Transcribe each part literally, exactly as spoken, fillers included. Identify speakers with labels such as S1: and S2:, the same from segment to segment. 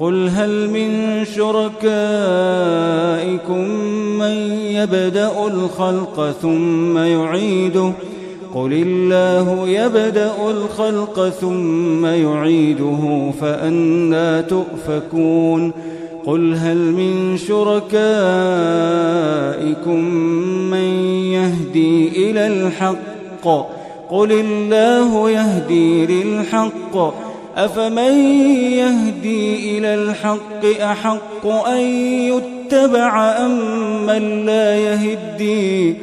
S1: قل هل من شركائكم من يبدأ الخلق ثم يعيده قل الله يبدأ الخلق ثم يعيده فأنى تؤفكون قل هل من شركائكم من يهدي إلى الحق قل الله يهدي للحق أفمن يهدي إلى الحق أحق أن يتبع أم من لا يهدي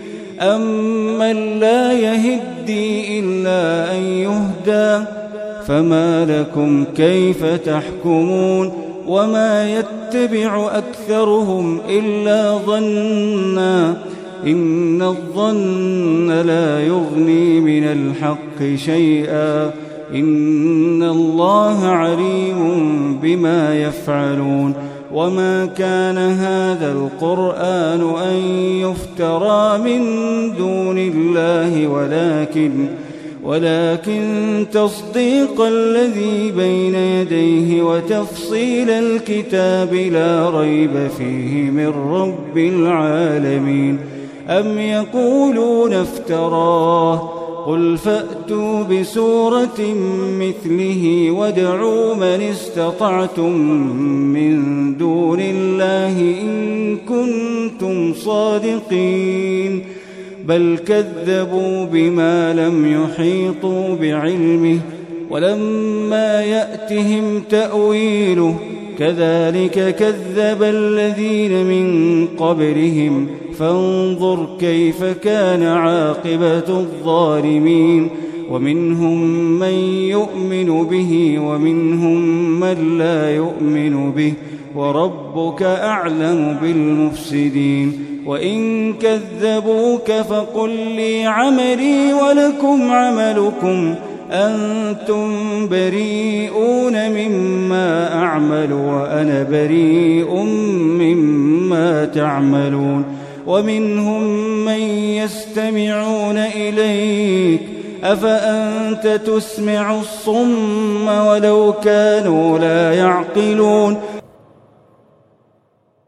S1: أمن لا يهدي إلا أن يهدى فما لكم كيف تحكمون وما يتبع أكثرهم إلا ظنا إن الظن لا يغني من الحق شيئا إن الله عليم بما يفعلون وما كان هذا القرآن أن يفترى من دون الله ولكن ولكن تصديق الذي بين يديه وتفصيل الكتاب لا ريب فيه من رب العالمين أم يقولون افتراه قل فأتوا بسورة مثله وادعوا من استطعتم من دون الله إن كنتم صادقين بل كذبوا بما لم يحيطوا بعلمه ولما يأتهم تأويله كذلك كذب الذين من قبلهم فانظر كيف كان عاقبة الظالمين ومنهم من يؤمن به ومنهم من لا يؤمن به وربك أعلم بالمفسدين وإن كذبوك فقل لي عملي ولكم عملكم أنتم بريئون مما أعمل وأنا بريء مما تعملون ومنهم من يستمعون إليك أفأنت تسمع الصم ولو كانوا لا يعقلون